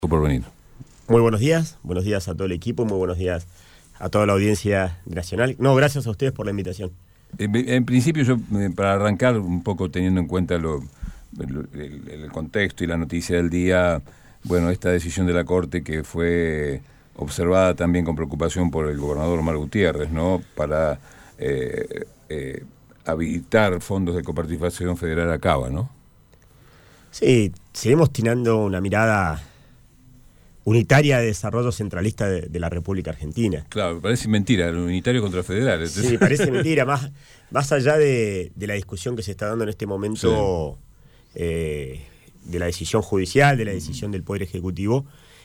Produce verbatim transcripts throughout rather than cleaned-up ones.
Por venir. Muy buenos días, buenos días a todo el equipo, muy buenos días a toda la audiencia nacional. No, gracias a ustedes por la invitación. En, en principio, yo para arrancar un poco teniendo en cuenta lo, el, el contexto y la noticia del día, bueno, esta decisión de la Corte que fue observada también con preocupación por el gobernador Omar Gutiérrez, ¿no? Para eh, eh, habilitar fondos de coparticipación federal a Cava, ¿no? Sí, seguimos tirando una mirada unitaria de desarrollo centralista de, de la República Argentina. Claro, parece mentira, el unitario contra federal. Sí, parece mentira, más, más allá de, de la discusión que se está dando en este momento, sí. eh, de la decisión judicial, de la decisión del Poder Ejecutivo,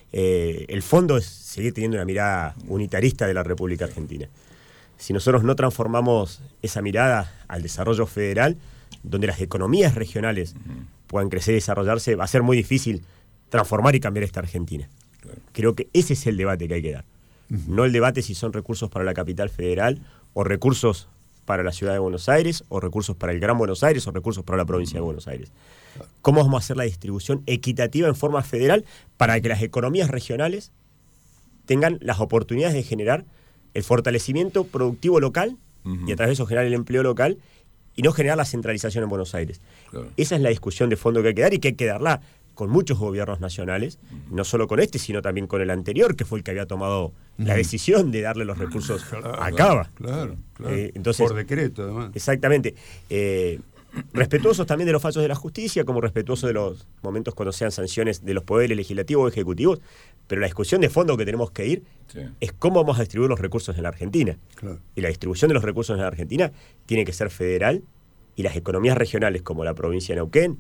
eh, el fondo es seguir teniendo una mirada unitarista de la República Argentina. Si nosotros no transformamos esa mirada al desarrollo federal, donde las economías regionales uh-huh. puedan crecer y desarrollarse, va a ser muy difícil transformar y cambiar esta Argentina. Claro. Creo que ese es el debate que hay que dar. Uh-huh. No el debate si son recursos para la capital federal o recursos para la ciudad de Buenos Aires o recursos para el Gran Buenos Aires o recursos para la provincia uh-huh. de Buenos Aires. Claro. ¿Cómo vamos a hacer la distribución equitativa en forma federal para que las economías regionales tengan las oportunidades de generar el fortalecimiento productivo local uh-huh. y a través de eso generar el empleo local y no generar la centralización en Buenos Aires? Claro. Esa es la discusión de fondo que hay que dar y que hay que darla con muchos gobiernos nacionales, uh-huh. no solo con este, sino también con el anterior, que fue el que había tomado uh-huh. la decisión de darle los recursos claro, a Cava. Claro, claro. Eh, entonces, por decreto, además. Exactamente. Eh, respetuosos también de los fallos de la justicia, como respetuosos de los momentos cuando sean sanciones de los poderes legislativos o ejecutivos, pero la discusión de fondo que tenemos que ir sí. es cómo vamos a distribuir los recursos en la Argentina. Claro. Y la distribución de los recursos en la Argentina tiene que ser federal, y las economías regionales como la provincia de Neuquén,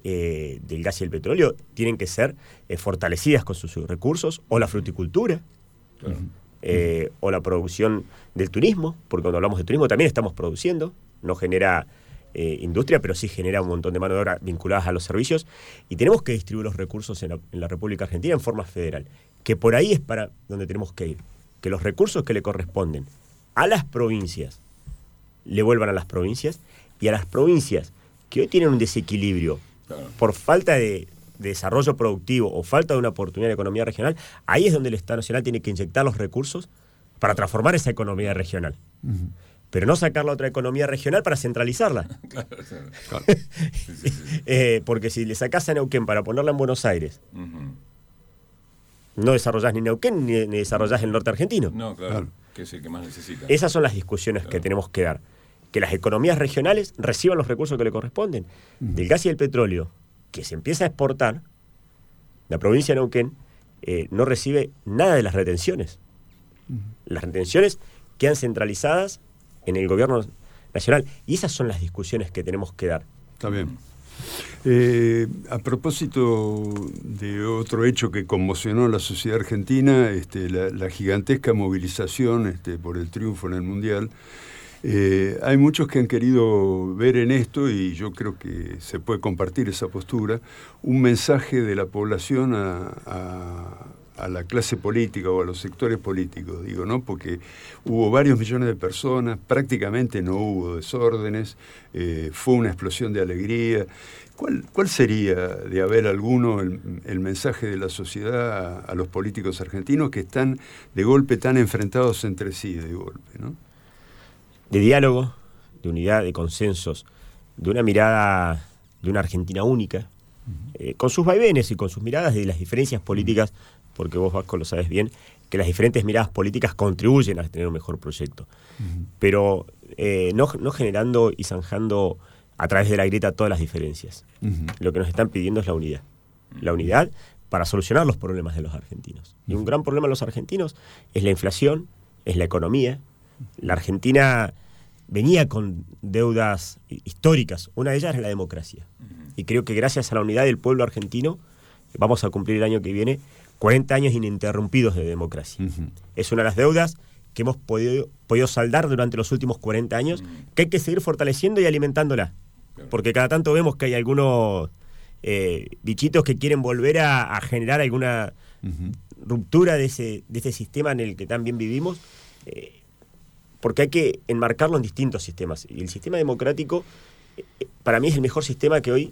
eh, del gas y el petróleo, tienen que ser eh, fortalecidas con sus recursos, o la fruticultura, claro. eh, o la producción del turismo, porque cuando hablamos de turismo también estamos produciendo, no genera eh, industria, pero sí genera un montón de mano de obra vinculadas a los servicios, y tenemos que distribuir los recursos en la, en la República Argentina en forma federal, que por ahí es para donde tenemos que ir, que los recursos que le corresponden a las provincias le vuelvan a las provincias, y a las provincias que hoy tienen un desequilibrio claro. por falta de, de desarrollo productivo o falta de una oportunidad de economía regional, ahí es donde el Estado Nacional tiene que inyectar los recursos para transformar esa economía regional. Uh-huh. Pero no sacar la otra economía regional para centralizarla. Claro, claro. Sí, sí, sí. eh, porque si le sacás a Neuquén para ponerla en Buenos Aires, uh-huh. no desarrollás ni Neuquén ni, ni desarrollás el norte argentino. No, claro, claro, que es el que más necesita. Esas son las discusiones claro. que tenemos que dar. Que las economías regionales reciban los recursos que le corresponden. Uh-huh. Del gas y el petróleo, que se empieza a exportar, la provincia de Neuquén eh, no recibe nada de las retenciones. Uh-huh. Las retenciones quedan centralizadas en el gobierno nacional. Y esas son las discusiones que tenemos que dar. Está bien. Eh, a propósito de otro hecho que conmocionó a la sociedad argentina, este, la, la gigantesca movilización este, por el triunfo en el Mundial, Eh, hay muchos que han querido ver en esto, y yo creo que se puede compartir esa postura, un mensaje de la población a, a, a la clase política o a los sectores políticos, digo, ¿no? Porque hubo varios millones de personas, prácticamente no hubo desórdenes, eh, fue una explosión de alegría. ¿Cuál, cuál sería, de haber alguno, el, el mensaje de la sociedad a, a los políticos argentinos que están de golpe tan enfrentados entre sí, de golpe, ¿no? De diálogo, de unidad, de consensos, de una mirada de una Argentina única, uh-huh. eh, con sus vaivenes y con sus miradas de las diferencias políticas, porque vos, Vasco, lo sabes bien, que las diferentes miradas políticas contribuyen a tener un mejor proyecto. Uh-huh. Pero eh, no, no generando y zanjando a través de la grieta todas las diferencias. Uh-huh. Lo que nos están pidiendo es la unidad. La unidad para solucionar los problemas de los argentinos. Uh-huh. Y un gran problema de los argentinos es la inflación, es la economía. La Argentina venía con deudas históricas, una de ellas es la democracia. Uh-huh. Y creo que gracias a la unidad del pueblo argentino vamos a cumplir el año que viene cuarenta años ininterrumpidos de democracia. Uh-huh. Es una de las deudas que hemos podido, podido saldar durante los últimos cuarenta años, uh-huh. que hay que seguir fortaleciendo y alimentándola. Claro. Porque cada tanto vemos que hay algunos eh, bichitos que quieren volver a, a generar alguna uh-huh. ruptura de ese, de ese sistema en el que tan bien vivimos. Eh, porque hay que enmarcarlo en distintos sistemas. Y el sistema democrático, para mí, es el mejor sistema que hoy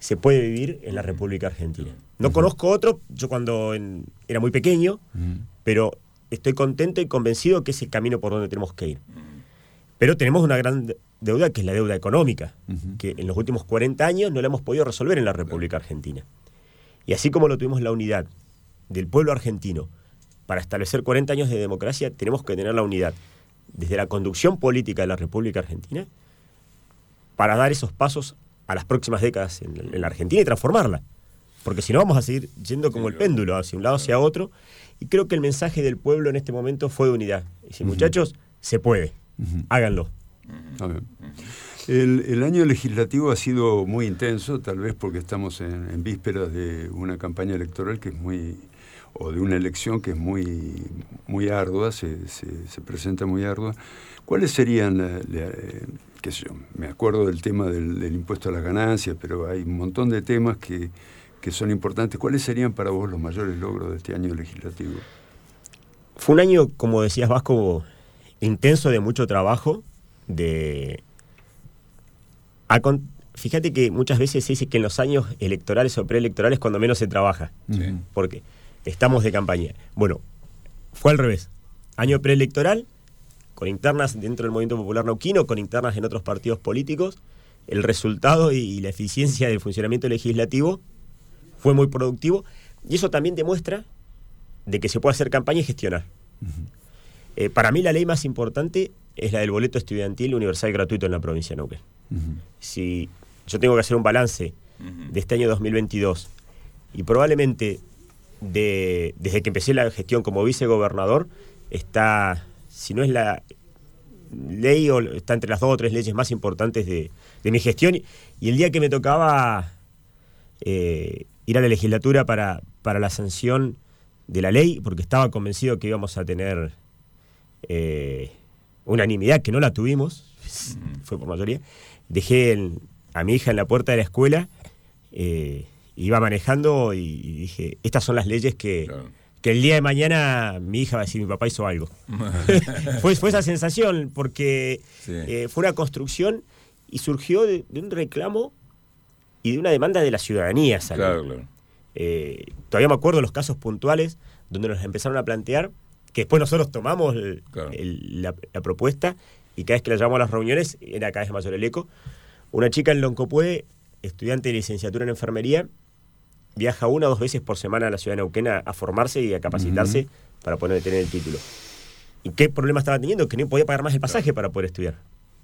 se puede vivir en la República Argentina. No uh-huh. conozco otro, yo cuando en, era muy pequeño, uh-huh. pero estoy contento y convencido que es el camino por donde tenemos que ir. Pero tenemos una gran deuda, que es la deuda económica, uh-huh. que en los últimos cuarenta años no la hemos podido resolver en la República Argentina. Y así como lo tuvimos la unidad del pueblo argentino para establecer cuarenta años de democracia, tenemos que tener la unidad desde la conducción política de la República Argentina para dar esos pasos a las próximas décadas en, en la Argentina y transformarla. Porque si no vamos a seguir yendo como el péndulo, hacia un lado, hacia otro. Y creo que el mensaje del pueblo en este momento fue de unidad. Y si, uh-huh. muchachos, se puede. Uh-huh. Háganlo. Uh-huh. El, el año legislativo ha sido muy intenso, tal vez porque estamos en, en vísperas de una campaña electoral que es muy... o de una elección que es muy, muy ardua, se, se, se presenta muy ardua. ¿Cuáles serían, la, la, eh, qué sé yo, me acuerdo del tema del, del impuesto a las ganancias, pero hay un montón de temas que, que son importantes. ¿Cuáles serían para vos los mayores logros de este año legislativo? Fue un año, como decías, Vasco, intenso, de mucho trabajo, de... A con... Fíjate que muchas veces se dice que en los años electorales o preelectorales cuando menos se trabaja. Sí. ¿Por qué? Estamos de campaña. Bueno, fue al revés. Año preelectoral, con internas dentro del Movimiento Popular Neuquino, con internas en otros partidos políticos, el resultado y la eficiencia del funcionamiento legislativo fue muy productivo, y eso también demuestra de que se puede hacer campaña y gestionar. Uh-huh. Eh, para mí la ley más importante es la del boleto estudiantil universal y gratuito en la provincia de Neuquén. Uh-huh. Si yo tengo que hacer un balance uh-huh. de este año dos mil veintidós, y probablemente de, desde que empecé la gestión como vicegobernador, está, si no es la ley, o está entre las dos o tres leyes más importantes de, de mi gestión, y, y el día que me tocaba eh, ir a la legislatura para, para la sanción de la ley, porque estaba convencido que íbamos a tener eh, unanimidad, que no la tuvimos, uh-huh. fue por mayoría, dejé el, a mi hija en la puerta de la escuela, eh, iba manejando y, y dije, estas son las leyes que, claro. que el día de mañana mi hija va a decir, mi papá hizo algo. fue, fue esa sensación, porque sí. eh, fue una construcción y surgió de, de un reclamo y de una demanda de la ciudadanía. Claro, claro. Eh, todavía me acuerdo los casos puntuales donde nos empezaron a plantear, que después nosotros tomamos el, claro. el, la, la propuesta, y cada vez que la llevamos a las reuniones era cada vez mayor el eco. Una chica en Loncopué, estudiante de licenciatura en enfermería, viaja una o dos veces por semana a la ciudad de Neuquén a, a formarse y a capacitarse uh-huh. para poder tener el título. ¿Y qué problema estaba teniendo? Que no podía pagar más el pasaje claro. para poder estudiar.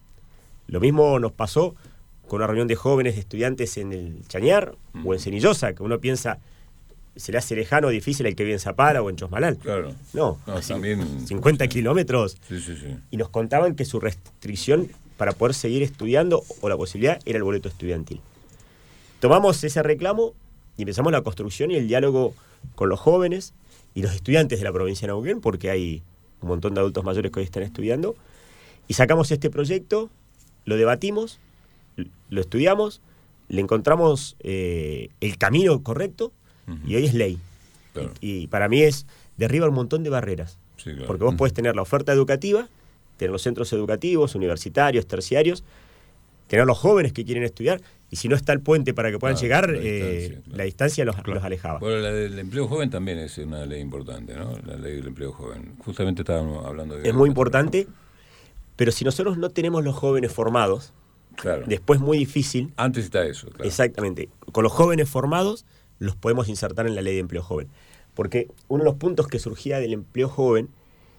Lo mismo nos pasó con una reunión de jóvenes, de estudiantes en el Chañar uh-huh. o en Cenillosa, que uno piensa, se le hace lejano o difícil el que vive en Zapala o en Chosmalal. Claro. No, no también, cincuenta sí. kilómetros. Sí, sí, sí. Y nos contaban que su restricción para poder seguir estudiando, o la posibilidad, era el boleto estudiantil. Tomamos ese reclamo y empezamos la construcción y el diálogo con los jóvenes y los estudiantes de la provincia de Neuquén, porque hay un montón de adultos mayores que hoy están estudiando, y sacamos este proyecto, lo debatimos, lo estudiamos, le encontramos eh, el camino correcto, uh-huh. y hoy es ley. Claro. Y, y para mí es, derriba un montón de barreras, sí, claro. porque vos uh-huh. podés tener la oferta educativa, tener los centros educativos, universitarios, terciarios, tener los jóvenes que quieren estudiar, y si no está el puente para que puedan claro, llegar, la distancia, eh, claro. la distancia los, claro. los alejaba. Bueno, la del empleo joven también es una ley importante, ¿no? La ley del empleo joven. Justamente estábamos hablando de... Es muy importante, pero si nosotros no tenemos los jóvenes formados, claro. después es muy difícil... Antes está eso, claro. Exactamente. Con los jóvenes formados, los podemos insertar en la ley de empleo joven. Porque uno de los puntos que surgía del empleo joven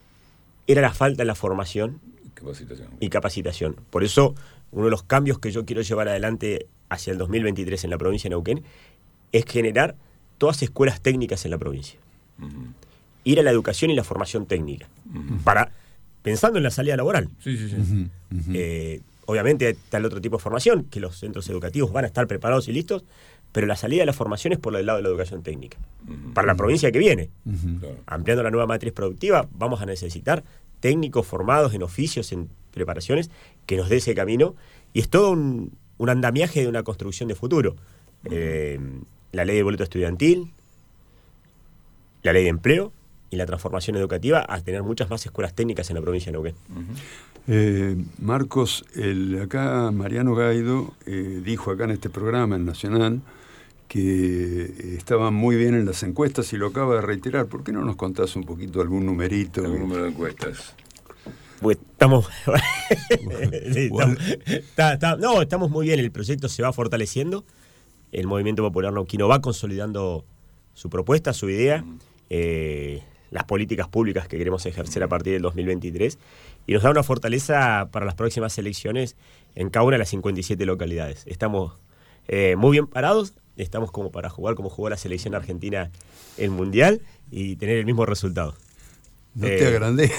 era la falta de la formación capacitación. y capacitación. Por eso, uno de los cambios que yo quiero llevar adelante hacia el dos mil veintitrés en la provincia de Neuquén es generar todas escuelas técnicas en la provincia. Uh-huh. Ir a la educación y la formación técnica. Uh-huh. Para, pensando en la salida laboral. Sí, sí, sí. Uh-huh. Uh-huh. Eh, obviamente está el otro tipo de formación, que los centros educativos van a estar preparados y listos, pero la salida de la formación es por el lado de la educación técnica. Uh-huh. Para la provincia que viene. Uh-huh. Claro. Ampliando la nueva matriz productiva, vamos a necesitar técnicos formados en oficios, en preparaciones, que nos dé ese camino, y es todo un, un andamiaje de una construcción de futuro. Uh-huh. Eh, la ley de boleto estudiantil, la ley de empleo, y la transformación educativa a tener muchas más escuelas técnicas en la provincia de Neuquén. Uh-huh. eh, Marcos, el, acá Mariano Gaido eh, dijo acá en este programa, en Nacional, que estaban muy bien en las encuestas y lo acaba de reiterar. ¿Por qué no nos contás un poquito algún numerito? ¿Algún número de encuestas? Pues estamos, sí, estamos está, está, no, estamos muy bien, el proyecto se va fortaleciendo, el Movimiento Popular Neuquino va consolidando su propuesta, su idea, eh, las políticas públicas que queremos ejercer a partir del dos mil veintitrés, y nos da una fortaleza para las próximas elecciones en cada una de las cincuenta y siete localidades. Estamos eh, muy bien parados, estamos como para jugar como jugó la selección argentina el Mundial y tener el mismo resultado. No eh, te agrandé.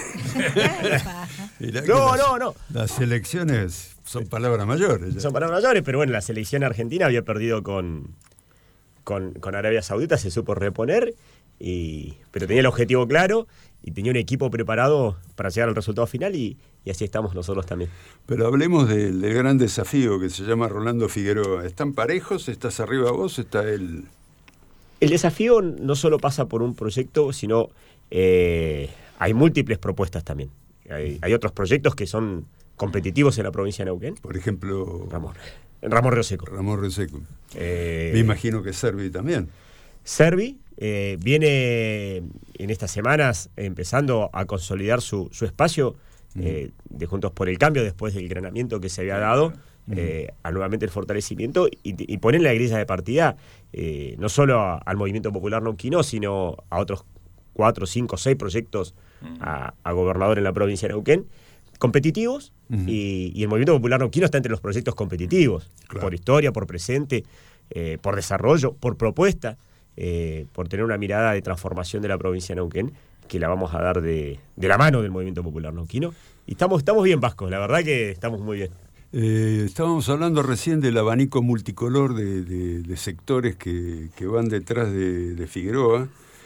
no, no, no. Las elecciones son palabras mayores. Ya. Son palabras mayores, pero bueno, la selección argentina había perdido con, con, con Arabia Saudita, se supo reponer, y, pero tenía el objetivo claro y tenía un equipo preparado para llegar al resultado final y, y así estamos nosotros también. Pero hablemos del, del gran desafío que se llama Rolando Figueroa. ¿Están parejos? ¿Estás arriba vos? ¿Está él? El desafío no solo pasa por un proyecto, sino eh, hay múltiples propuestas también. Hay, hay otros proyectos que son competitivos en la provincia de Neuquén. Por ejemplo... Ramón. Ramón Río Seco. Ramón Río Seco. Eh, Me imagino que Servi también. Servi eh, viene en estas semanas empezando a consolidar su, su espacio eh, de Juntos por el Cambio después del granamiento que se había dado. Eh, a nuevamente el fortalecimiento y, y poner en la grilla de partida eh, no solo a, al Movimiento Popular Neuquino, sino a otros cuatro, cinco, seis proyectos a, a gobernador en la provincia de Neuquén, competitivos, uh-huh. y, y el Movimiento Popular Neuquino está entre los proyectos competitivos, claro. Por historia, por presente, eh, por desarrollo, por propuesta, eh, por tener una mirada de transformación de la provincia de Neuquén, que la vamos a dar de, de la mano del Movimiento Popular Neuquino. Y estamos, estamos bien, Vasco, la verdad que estamos muy bien. Eh, estábamos hablando recién del abanico multicolor de, de, de sectores que, que van detrás de, de Figueroa.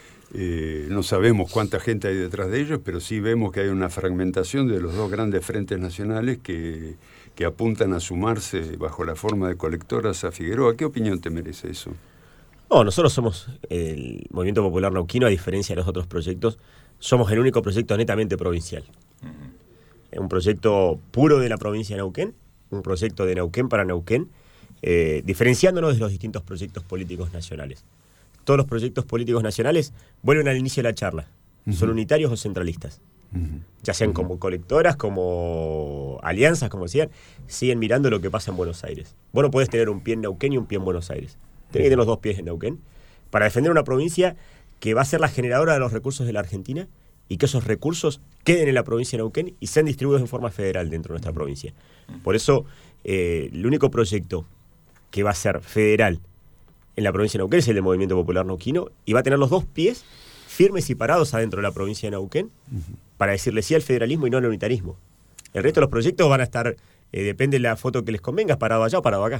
Eh, no sabemos cuánta gente hay detrás de ellos, pero sí vemos que hay una fragmentación de los dos grandes frentes nacionales que, que apuntan a sumarse bajo la forma de colectoras a Figueroa. ¿Qué opinión te merece eso? No, nosotros somos el Movimiento Popular Neuquino, a diferencia de los otros proyectos, somos el único proyecto netamente provincial. Uh-huh. Un proyecto puro de la provincia de Neuquén, un proyecto de Neuquén para Neuquén, eh, diferenciándonos de los distintos proyectos políticos nacionales. Todos los proyectos políticos nacionales vuelven al inicio de la charla. Uh-huh. ¿Son unitarios o centralistas? Uh-huh. Ya sean uh-huh. como colectoras, como alianzas, como decían, siguen mirando lo que pasa en Buenos Aires. Vos no podés tener un pie en Neuquén y un pie en Buenos Aires. Tenés que tener los dos pies en Neuquén para defender una provincia que va a ser la generadora de los recursos de la Argentina y que esos recursos queden en la provincia de Neuquén y sean distribuidos en forma federal dentro de nuestra provincia. Por eso, eh, el único proyecto que va a ser federal en la provincia de Neuquén es el del Movimiento Popular Neuquino y va a tener los dos pies firmes y parados adentro de la provincia de Neuquén uh-huh. para decirle sí al federalismo y no al unitarismo. El resto de los proyectos van a estar, eh, depende de la foto que les convenga, parado allá o parado acá.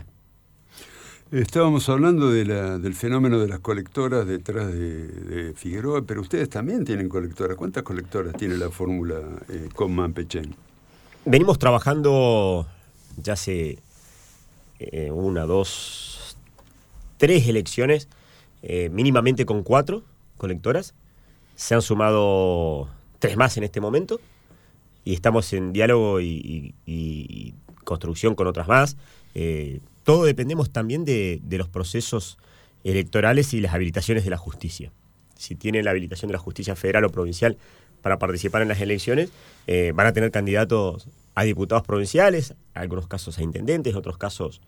Estábamos hablando de la, del fenómeno de las colectoras detrás de, de Figueroa, pero ustedes también tienen colectoras. ¿Cuántas colectoras tiene la fórmula eh, con Mampechén? Venimos trabajando ya hace eh, una, dos, tres elecciones, eh, mínimamente con cuatro colectoras. Se han sumado tres más en este momento y estamos en diálogo y, y, y construcción con otras más. Eh, todo dependemos también de, de los procesos electorales y las habilitaciones de la justicia. Si tienen la habilitación de la justicia federal o provincial para participar en las elecciones, eh, van a tener candidatos a diputados provinciales, en algunos casos a intendentes, en otros casos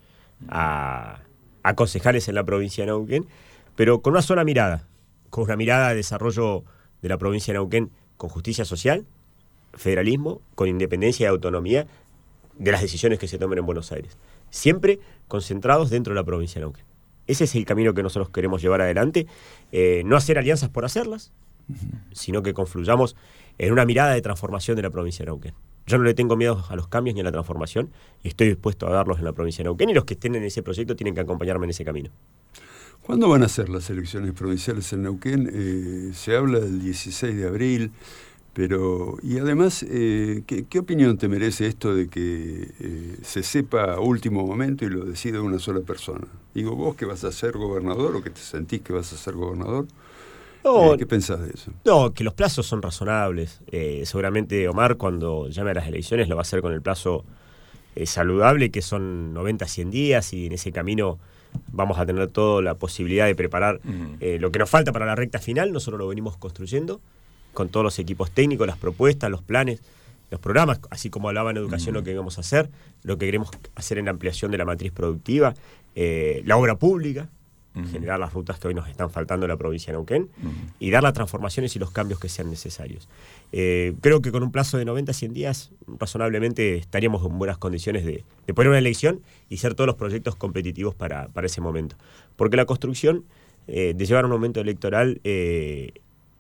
a, a concejales en la provincia de Neuquén, pero con una sola mirada, con una mirada de desarrollo de la provincia de Neuquén con justicia social, federalismo, con independencia y autonomía de las decisiones que se tomen en Buenos Aires. Siempre concentrados dentro de la provincia de Neuquén. Ese es el camino que nosotros queremos llevar adelante, eh, no hacer alianzas por hacerlas, uh-huh. sino que confluyamos en una mirada de transformación de la provincia de Neuquén. Yo no le tengo miedo a los cambios ni a la transformación y estoy dispuesto a darlos en la provincia de Neuquén y los que estén en ese proyecto tienen que acompañarme en ese camino. ¿Cuándo van a ser las elecciones provinciales en Neuquén? Eh, se habla del dieciséis de abril, pero y además, eh, ¿qué, ¿qué opinión te merece esto de que eh, se sepa a último momento y lo decida una sola persona? Digo, vos que vas a ser gobernador o que te sentís que vas a ser gobernador, No, ¿Qué pensás de eso? No, que los plazos son razonables. Eh, seguramente Omar, cuando llame a las elecciones, lo va a hacer con el plazo eh, saludable, que son noventa a cien días, y en ese camino vamos a tener toda la posibilidad de preparar uh-huh. eh, lo que nos falta para la recta final. Nosotros lo venimos construyendo con todos los equipos técnicos, las propuestas, los planes, los programas, así como hablaba en educación uh-huh. lo que vamos a hacer, lo que queremos hacer en la ampliación de la matriz productiva, eh, la obra pública, uh-huh. generar las rutas que hoy nos están faltando en la provincia de Neuquén uh-huh. y dar las transformaciones y los cambios que sean necesarios. Eh, creo que con un plazo de noventa a cien días razonablemente estaríamos en buenas condiciones de, de poner una elección y hacer todos los proyectos competitivos para, para ese momento. Porque la construcción eh, de llevar un momento electoral, eh,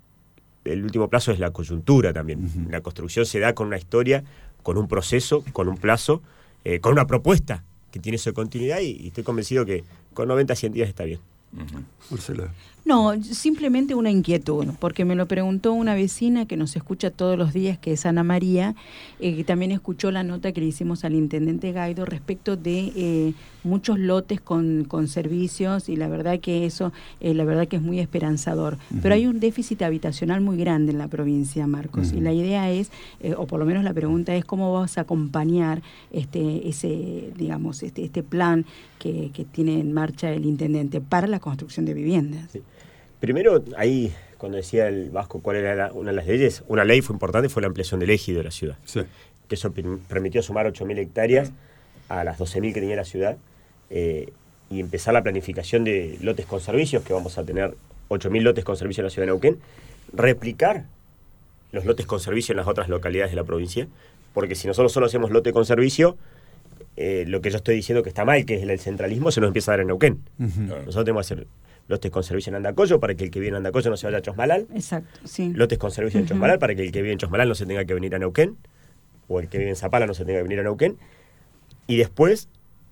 el último plazo es la coyuntura también. Uh-huh. La construcción se da con una historia, con un proceso, con un plazo, eh, con una propuesta que tiene su continuidad, y, y estoy convencido que con noventa a cien días está bien. Uh-huh. Marcela. No, simplemente una inquietud, porque me lo preguntó una vecina que nos escucha todos los días, que es Ana María, eh, que también escuchó la nota que le hicimos al intendente Gaido respecto de eh, muchos lotes con, con servicios, y la verdad que eso, eh, la verdad que es muy esperanzador. Uh-huh. Pero hay un déficit habitacional muy grande en la provincia, Marcos, uh-huh. y la idea es, eh, o por lo menos la pregunta es, ¿cómo vas a acompañar este, ese, digamos, este, este plan que, que tiene en marcha el intendente para la construcción de viviendas? Sí. Primero, ahí, cuando decía el Vasco cuál era la, una de las leyes, una ley fue importante, fue la ampliación del ejido de la ciudad. Sí. Que eso permitió sumar ocho mil hectáreas a las doce mil que tenía la ciudad, eh, y empezar la planificación de lotes con servicios, que vamos a tener ocho mil lotes con servicio en la ciudad de Neuquén, replicar los lotes con servicio en las otras localidades de la provincia, porque si nosotros solo hacemos lote con servicio, eh, lo que yo estoy diciendo que está mal, que es el centralismo, se nos empieza a dar en Neuquén. Uh-huh. Nosotros tenemos que hacer lotes con servicio en Andacollo para que el que vive en Andacollo no se vaya a Chosmalal. Exacto, sí. Lotes con servicio uh-huh. en Chosmalal para que el que vive en Chosmalal no se tenga que venir a Neuquén, o el que vive en Zapala no se tenga que venir a Neuquén. Y después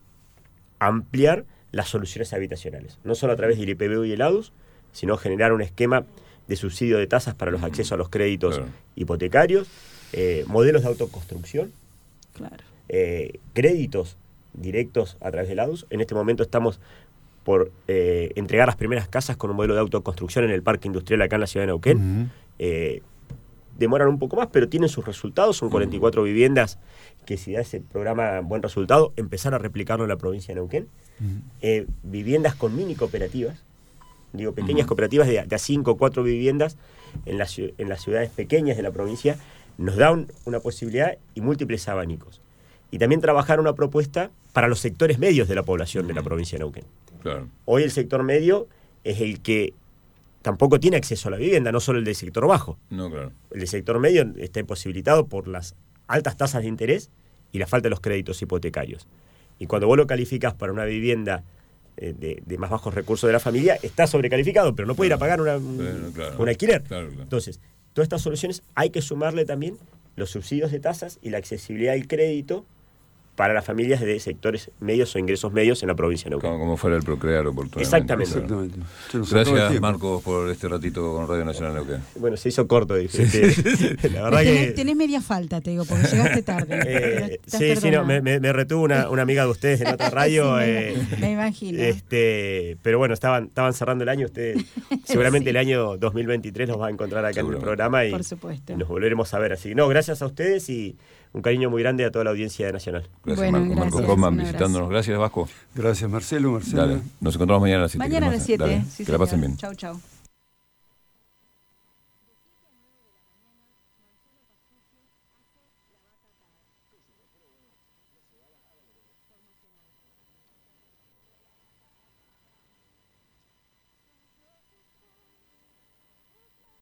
ampliar las soluciones habitacionales, no solo a través del I P B U y el A D U S, sino generar un esquema de subsidio de tasas para los accesos a los créditos claro. hipotecarios, eh, modelos de autoconstrucción, claro. eh, créditos directos a través del A D U S. En este momento estamos por eh, entregar las primeras casas con un modelo de autoconstrucción en el parque industrial acá en la ciudad de Neuquén. Uh-huh. Eh, demoran un poco más, pero tienen sus resultados. Son cuarenta y cuatro uh-huh. viviendas que, si da ese programa buen resultado, empezar a replicarlo en la provincia de Neuquén. Uh-huh. Eh, viviendas con mini cooperativas, digo, pequeñas uh-huh. cooperativas de, de a cinco o cuatro viviendas en, la, en las ciudades pequeñas de la provincia, nos da un, una posibilidad y múltiples abanicos. Y también trabajar una propuesta para los sectores medios de la población uh-huh. de la provincia de Neuquén. Claro. Hoy el sector medio es el que tampoco tiene acceso a la vivienda, no solo el del sector bajo. No, claro. El del sector medio está imposibilitado por las altas tasas de interés y la falta de los créditos hipotecarios. Y cuando vos lo calificás para una vivienda eh, de, de más bajos recursos de la familia, está sobrecalificado, pero no puede ir a pagar una, un, bueno, claro. un alquiler. Claro, claro. Entonces, todas estas soluciones hay que sumarle también los subsidios de tasas y la accesibilidad del crédito para las familias de sectores medios o ingresos medios en la provincia de Neuquén. Como, como fuera el Procrear oportunamente. Exactamente. Claro. Exactamente. Gracias, Marcos, por este ratito con Radio Nacional Neuquén. Bueno, se hizo corto. Este, la verdad tenés, que... tenés media falta, te digo, porque llegaste tarde. Eh, sí, sí, no, me, me, me retuvo una, una amiga de ustedes en otra radio. sí, eh, me, me imagino. Este, pero bueno, estaban, estaban cerrando el año. Ustedes seguramente sí. el año dos mil veintitrés nos va a encontrar acá Seguro. en el programa y, por supuesto. y nos volveremos a ver. Así que no, gracias a ustedes y un cariño muy grande a toda la audiencia de Nacional. Gracias, bueno, Marco. Marco Coman visitándonos. Gracias, Vasco. Gracias, Marcelo. Marcelo. Dale. Nos encontramos mañana a las siete. Mañana a las siete. Sí, que la pasen bien. Chau, chau.